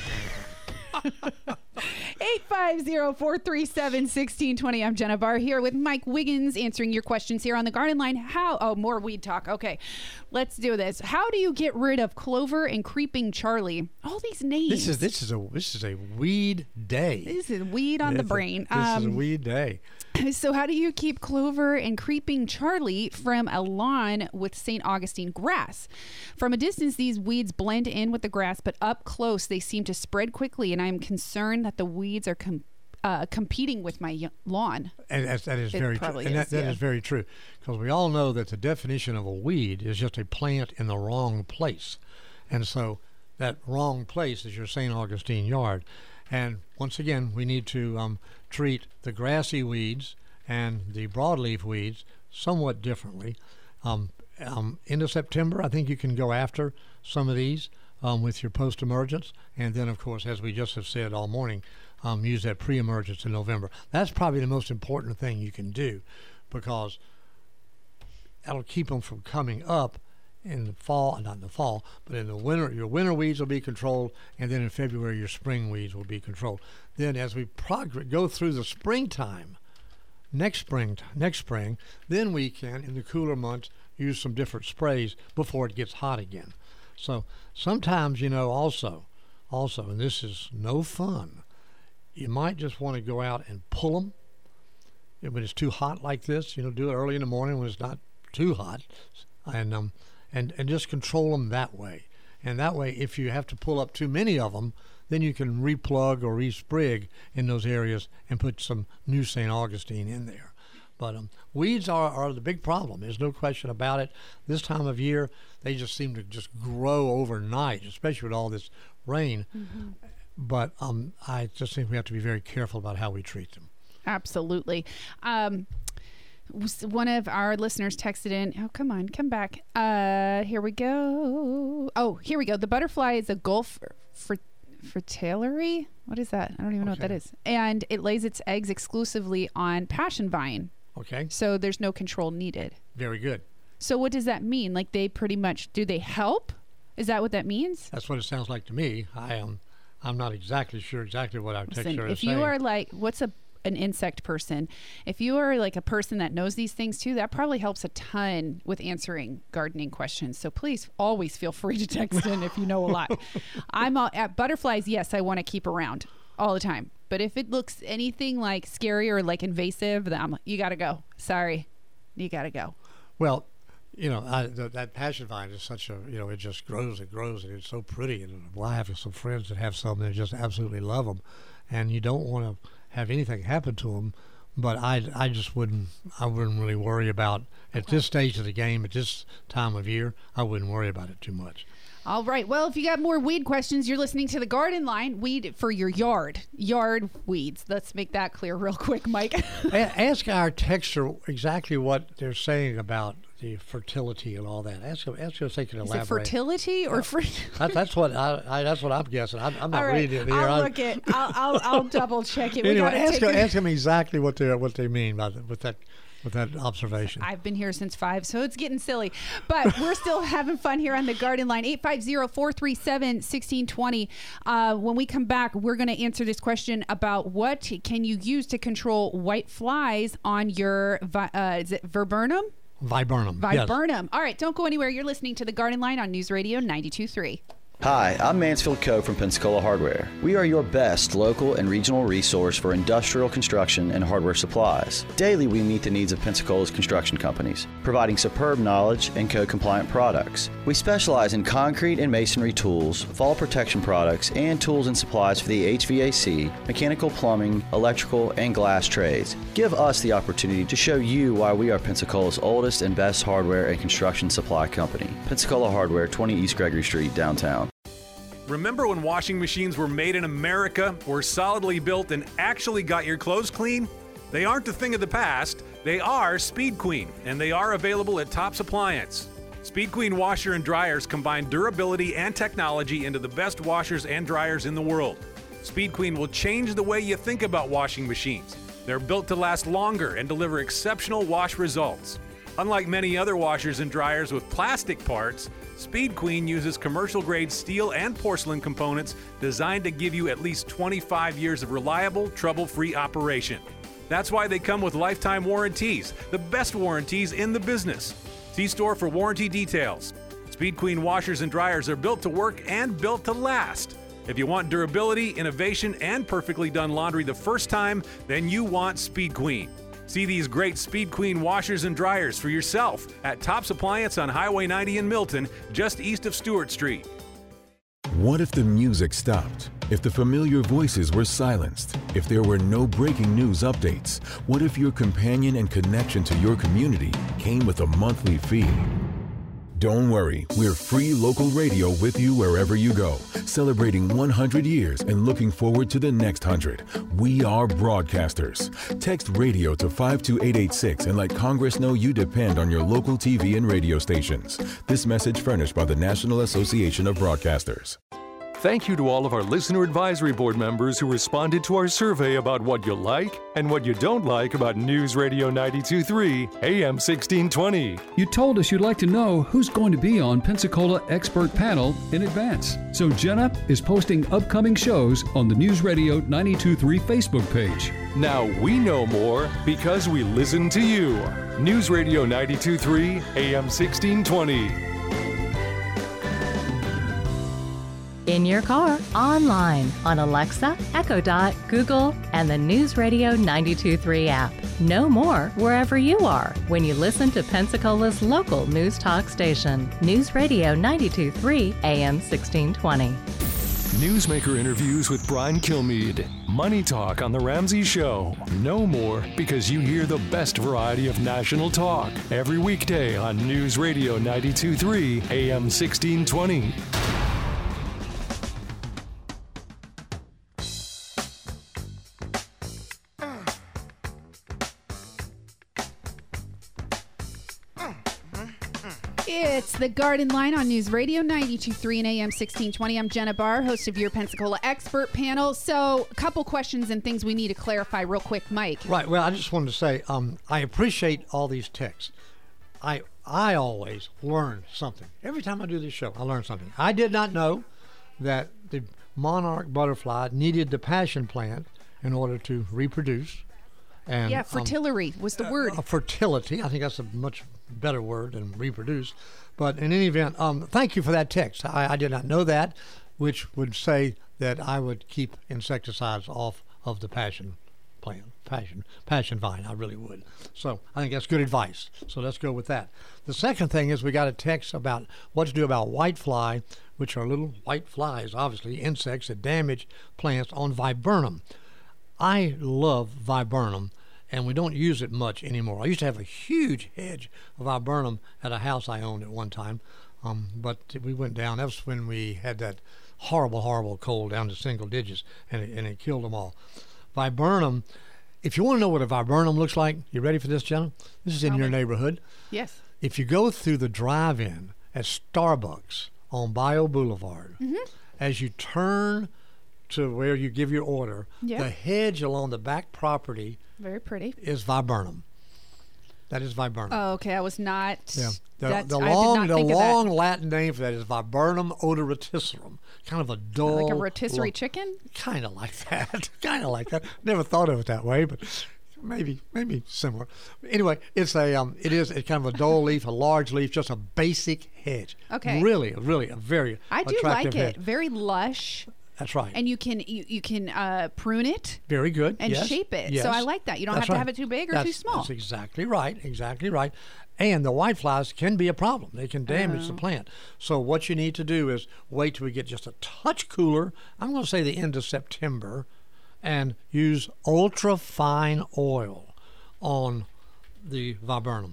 850-437-1620. I'm Jenna Barr here with Mike Wiggins answering your questions here on the Garden Line. More weed talk. Okay, let's do this. How do you get rid of clover and creeping Charlie? All these names. This is a weed day. This is weed on the brain. This is a weed day. So how do you keep clover and creeping Charlie from a lawn with St. Augustine grass? From a distance, these weeds blend in with the grass, but up close, they seem to spread quickly, and I'm concerned that the weeds are competing with my lawn. And that is very true. And that is very true, because we all know that the definition of a weed is just a plant in the wrong place. And so that wrong place is your St. Augustine yard. And once again, we need to treat the grassy weeds and the broadleaf weeds somewhat differently. End of September, I think you can go after some of these with your post-emergence. And then, of course, as we just have said all morning, use that pre-emergence in November. That's probably the most important thing you can do, because that'll keep them from coming up in the fall, not in the fall, but in the winter. Your winter weeds will be controlled, and then in February your spring weeds will be controlled. Then as we go through the springtime, next spring, then we can, in the cooler months, use some different sprays before it gets hot again. So sometimes, also, and this is no fun, you might just want to go out and pull them when it's too hot like this. Do it early in the morning when it's not too hot, and just control them that way. And that way, if you have to pull up too many of them, then you can replug or resprig in those areas and put some new St. Augustine in there. But weeds are the big problem. There's no question about it. This time of year, they just seem to just grow overnight, especially with all this rain. Mm-hmm. But I just think we have to be very careful about how we treat them. Absolutely. One of our listeners texted in. Oh, come on, come back. Here we go. Oh, here we go. The butterfly is a Gulf fritillary. What is that? I don't even know what that is. And it lays its eggs exclusively on passion vine. Okay. So there's no control needed. Very good. So what does that mean? Like they pretty much, do they help? Is that what that means? That's what it sounds like to me. I'm not exactly sure what our texter is saying. If you are like, what's an insect person, if you are like a person that knows these things too, that probably helps a ton with answering gardening questions. So please always feel free to text in if you know a lot. At butterflies, yes, I want to keep around all the time. But if it looks anything like scary or like invasive, then I'm like, you got to go. Sorry, you got to go. Well, that passion vine is such a, it just grows and grows, and it's so pretty. And I have some friends that have some that just absolutely love them, and you don't want to have anything happen to them. But I wouldn't really worry about at this stage of the game, at this time of year. I wouldn't worry about it too much. All right. Well, if you got more weed questions, you're listening to the Garden Line. Weed for your yard weeds. Let's make that clear real quick, Mike. Ask our texter exactly what they're saying about the fertility and all that. Ask them if they can elaborate. Is it fertility or that's what I'm guessing. I'm not reading it here. I'll double check it. Anyway, ask them exactly what they mean with that observation. I've been here since 5, so it's getting silly. But we're still having fun here on the Garden Line. 850-437-1620. When we come back, we're going to answer this question about what can you use to control white flies on your, is it viburnum? Viburnum. Yes. All right, don't go anywhere. You're listening to the Garden Line on News Radio 92.3. Hi, I'm Mansfield Coe from Pensacola Hardware. We are your best local and regional resource for industrial construction and hardware supplies. Daily, we meet the needs of Pensacola's construction companies, providing superb knowledge and code-compliant products. We specialize in concrete and masonry tools, fall protection products, and tools and supplies for the HVAC, mechanical plumbing, electrical, and glass trades. Give us the opportunity to show you why we are Pensacola's oldest and best hardware and construction supply company. Pensacola Hardware, 20 East Gregory Street, downtown. Remember when washing machines were made in America, were solidly built, and actually got your clothes clean? They aren't a thing of the past. They are Speed Queen, and they are available at Tops Appliance. Speed Queen washer and dryers combine durability and technology into the best washers and dryers in the world. Speed Queen will change the way you think about washing machines. They're built to last longer and deliver exceptional wash results. Unlike many other washers and dryers with plastic parts, Speed Queen uses commercial-grade steel and porcelain components designed to give you at least 25 years of reliable, trouble-free operation. That's why they come with lifetime warranties, the best warranties in the business. See store for warranty details. Speed Queen washers and dryers are built to work and built to last. If you want durability, innovation, and perfectly done laundry the first time, then you want Speed Queen. See these great Speed Queen washers and dryers for yourself at Tops Appliance on Highway 90 in Milton, just east of Stewart Street. What if the music stopped? If the familiar voices were silenced? If there were no breaking news updates? What if your companion and connection to your community came with a monthly fee? Don't worry, we're free local radio with you wherever you go, celebrating 100 years and looking forward to the next 100. We are broadcasters. Text radio to 52886 and let Congress know you depend on your local TV and radio stations. This message furnished by the National Association of Broadcasters. Thank you to all of our Listener Advisory Board members who responded to our survey about what you like and what you don't like about News Radio 92.3 AM 1620. You told us you'd like to know who's going to be on Pensacola Expert Panel in advance. So Jenna is posting upcoming shows on the News Radio 92.3 Facebook page. Now we know more because we listen to you. News Radio 92.3 AM 1620. In your car, online, on Alexa, Echo Dot, Google, and the News Radio 92.3 app. Know more wherever you are when you listen to Pensacola's local news talk station, News Radio 92.3 AM 1620. Newsmaker interviews with Brian Kilmeade. Money Talk on The Ramsey Show. No more, because you hear the best variety of national talk every weekday on News Radio 92.3 AM 1620. It's the Garden Line on News Radio 92.3 and AM 1620. I'm Jenna Barr, host of your Pensacola Expert Panel. So a couple questions and things we need to clarify real quick, Mike. Right. Well, I just wanted to say I appreciate all these texts. I always learn something. Every time I do this show, I learn something. I did not know that the monarch butterfly needed the passion plant in order to reproduce. And, yeah, fertility was the word. Fertility. I think that's a much better word than reproduce. But in any event, thank you for that text. I did not know that, which would say that I would keep insecticides off of the passion plant, passion vine. I really would. So I think that's good advice. So let's go with that. The second thing is we got a text about what to do about whitefly, which are little white flies, obviously insects that damage plants on viburnum. I love viburnum, and we don't use it much anymore. I used to have a huge hedge of viburnum at a house I owned at one time, but we went down. That was when we had that horrible cold down to single digits, and it killed them all. Viburnum, if you want to know what a viburnum looks like, you ready for this, Jenna? This is in your neighborhood. Yes. If you go through the drive-in at Starbucks on Bio Boulevard, as you turn to where you give your order, the hedge along the back property, very pretty, is viburnum. That is viburnum. Oh, okay. I was not. Yeah. The long Latin name for that is Viburnum odoraticerum. Kind of a dull. Like a rotisserie chicken? Kind of like that. Never thought of it that way, but maybe similar. Anyway, it's kind of a dull leaf, a large leaf, just a basic hedge. Okay. Really a very I do attractive like it. hedge. Very lush. That's right. And you can prune it. Very good. And shape it. Yes. So I like that. You don't have to have it too big or too small. That's exactly right. And the whiteflies can be a problem. They can damage the plant. So what you need to do is wait till we get just a touch cooler. I'm going to say the end of September, and use ultra fine oil on the viburnum.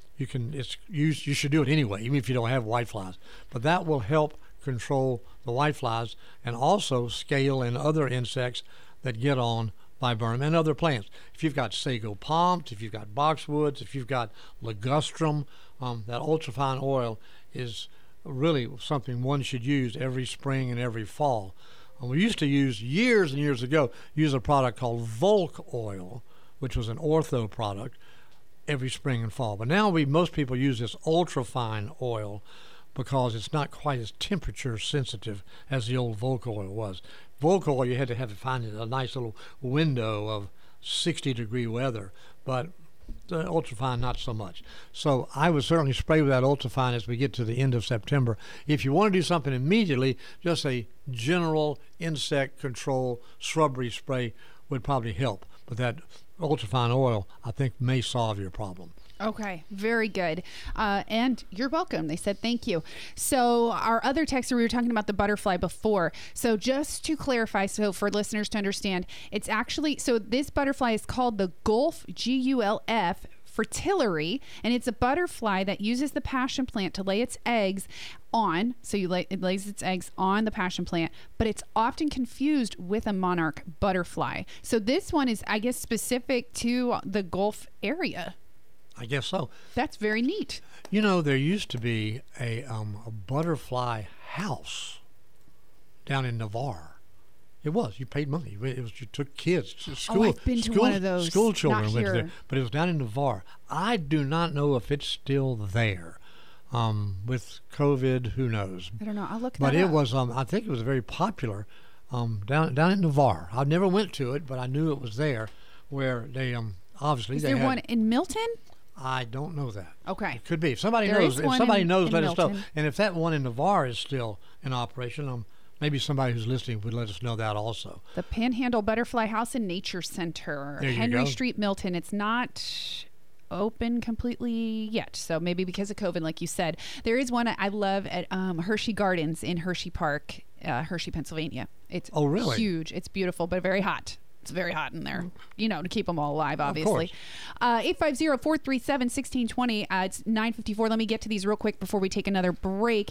You should do it anyway, even if you don't have whiteflies. But that will help control the whiteflies and also scale and other insects that get on viburnum and other plants. If you've got sago palms, if you've got boxwoods, if you've got ligustrum, that ultrafine oil is really something one should use every spring and every fall. We used to use, years and years ago, a product called Volk oil, which was an ortho product, every spring and fall. But now most people use this ultrafine oil because it's not quite as temperature sensitive as the old Volk oil was. Volk oil, you had to find a nice little window of 60-degree weather, but the ultrafine, not so much. So I would certainly spray with that ultrafine as we get to the end of September. If you want to do something immediately, just a general insect control shrubbery spray would probably help. But that ultrafine oil, I think, may solve your problem. Okay, very good. And you're welcome. They said thank you. So our other texter, we were talking about the butterfly before. So just to clarify, so for listeners to understand, it's actually, so this butterfly is called the Gulf, Gulf, fritillary, and it's a butterfly that uses the passion plant to lay its eggs on. So it lays its eggs on the passion plant, but it's often confused with a monarch butterfly. So this one is, I guess, specific to the Gulf area. I guess so. That's very neat. You know, there used to be a butterfly house down in Navarre. It was. You paid money. You took kids to school. Oh, I've been to one of those. School children Not went here. there, but it was down in Navarre. I do not know if it's still there. With COVID, who knows? I don't know. I'll look that up. But it was. I think it was very popular down in Navarre. I never went to it, but I knew it was there, where they obviously Is they there had one in Milton? I don't know that. Okay. It could be. If somebody knows, let us know. And if that one in Navarre is still in operation, maybe somebody who's listening would let us know that also. The Panhandle Butterfly House and Nature Center, Henry Street, Milton. It's not open completely yet, so maybe because of COVID, like you said. There is one I love at Hershey Gardens in Hershey Park. Hershey, Pennsylvania. It's really? huge. It's beautiful, but very hot. It's very hot in there, to keep them all alive, obviously. 850-437-1620. It's 9:54. Let me get to these real quick before we take another break.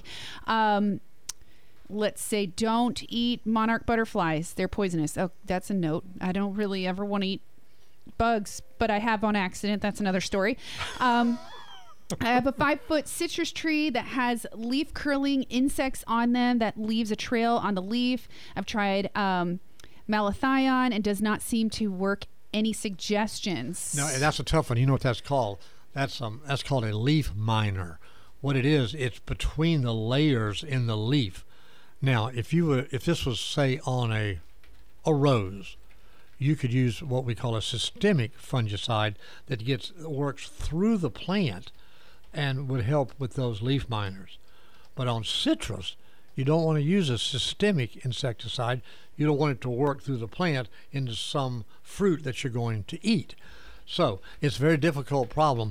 Let's say don't eat monarch butterflies. They're poisonous. Oh, that's a note. I don't really ever want to eat bugs, but I have on accident. That's another story. I have a 5-foot citrus tree that has leaf curling insects on them that leaves a trail on the leaf. I've tried malathion and does not seem to work. Any suggestions? No, that's a tough one. You know what that's called? That's called a leaf miner. What it is, it's between the layers in the leaf. Now, if this was, say, on a rose, you could use what we call a systemic fungicide that works through the plant and would help with those leaf miners. But on citrus, you don't want to use a systemic insecticide. You don't want it to work through the plant into some fruit that you're going to eat. So it's a very difficult problem.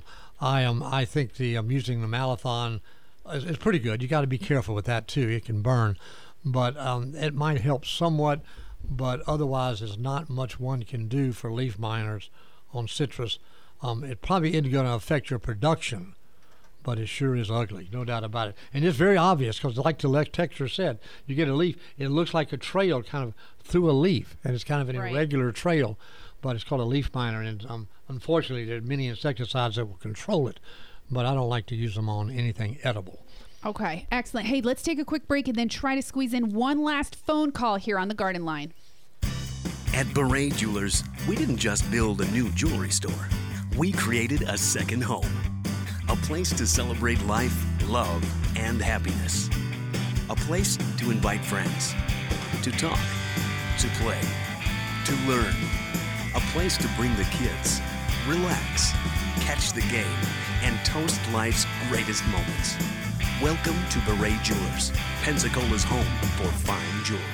I think using the malathion is pretty good. You got to be careful with that too. It can burn, but it might help somewhat. But otherwise, there's not much one can do for leaf miners on citrus. It probably isn't going to affect your production, but it sure is ugly, no doubt about it. And it's very obvious because, like the texture said, you get a leaf, it looks like a trail kind of through a leaf, and it's kind of an irregular trail, but it's called a leaf miner. And unfortunately, there are many insecticides that will control it, but I don't like to use them on anything edible. Okay, excellent. Hey, let's take a quick break and then try to squeeze in one last phone call here on the Garden Line. At Beret Jewelers, we didn't just build a new jewelry store. We created a second home. A place to celebrate life, love, and happiness. A place to invite friends, to talk, to play, to learn. A place to bring the kids, relax, catch the game, and toast life's greatest moments. Welcome to Beret Jewelers, Pensacola's home for fine jewelry.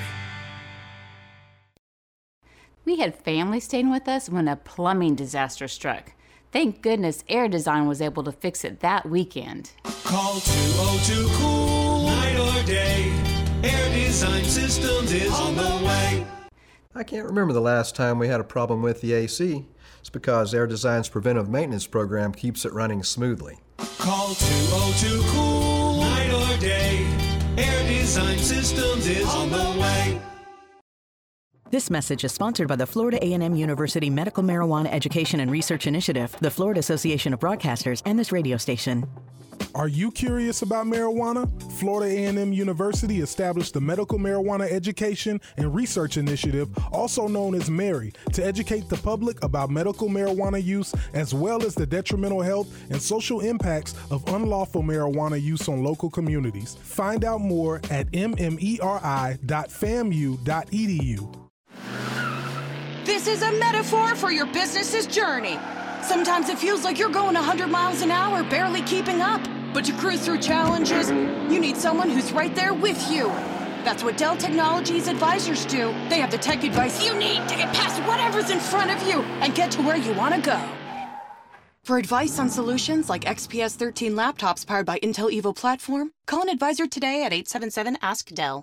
We had family staying with us when a plumbing disaster struck. Thank goodness Air Design was able to fix it that weekend. Call 202-COOL, night or day. Air Design Systems is on the way. I can't remember the last time we had a problem with the AC. It's because Air Design's preventive maintenance program keeps it running smoothly. Call 202-COOL, night or day. Air Design Systems is on the way. This message is sponsored by the Florida A&M University Medical Marijuana Education and Research Initiative, the Florida Association of Broadcasters, and this radio station. Are you curious about marijuana? Florida A&M University established the Medical Marijuana Education and Research Initiative, also known as MARY, to educate the public about medical marijuana use as well as the detrimental health and social impacts of unlawful marijuana use on local communities. Find out more at mmeri.famu.edu. This is a metaphor for your business's journey. Sometimes it feels like you're going 100 miles an hour, barely keeping up. But to cruise through challenges, you need someone who's right there with you. That's what Dell Technologies advisors do. They have the tech advice you need to get past whatever's in front of you and get to where you want to go. For advice on solutions like XPS 13 laptops powered by Intel Evo platform, call an advisor today at 877-ASK-DELL.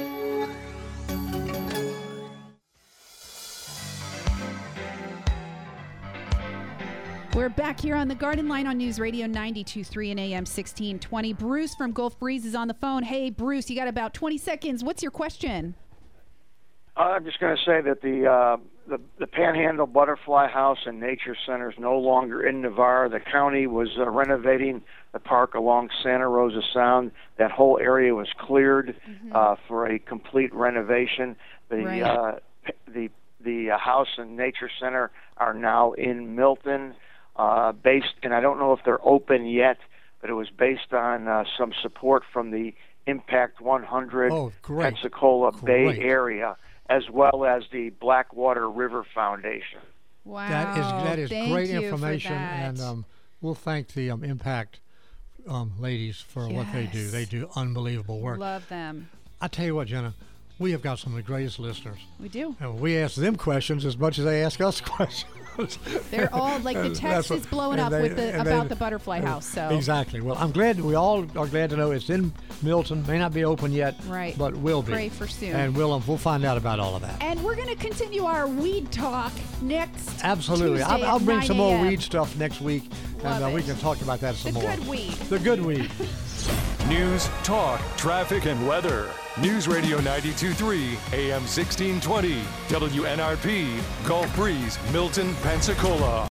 We're back here on the Garden Line on News Radio 92.3 and AM 1620. Bruce from Gulf Breeze is on the phone. Hey, Bruce, you got about 20 seconds. What's your question? I'm just going to say that the Panhandle Butterfly House and Nature Center is no longer in Navarre. The county was renovating the park along Santa Rosa Sound. That whole area was cleared for a complete renovation. The house and Nature Center are now in Milton. Based, and I don't know if they're open yet, but it was based on some support from the Impact 100 Pensacola Bay Area, as well as the Blackwater River Foundation. Wow, that is great information, and we'll thank the Impact ladies for what they do. They do unbelievable work. Love them. I tell you what, Jenna, we have got some of the greatest listeners. We do. And we ask them questions as much as they ask us questions. They're all like the text is blowing up about the butterfly house. So exactly. Well, I'm glad we all are glad to know it's in Milton. May not be open yet, right? But will be. Pray for soon. And we'll find out about all of that. And we're going to continue our weed talk next. Absolutely. Tuesday I'll bring some more weed stuff next week, and we can talk about that some more. The good weed. The good weed. News, talk, traffic, and weather. News Radio 92.3, AM 1620, WNRP, Gulf Breeze, Milton, Pensacola.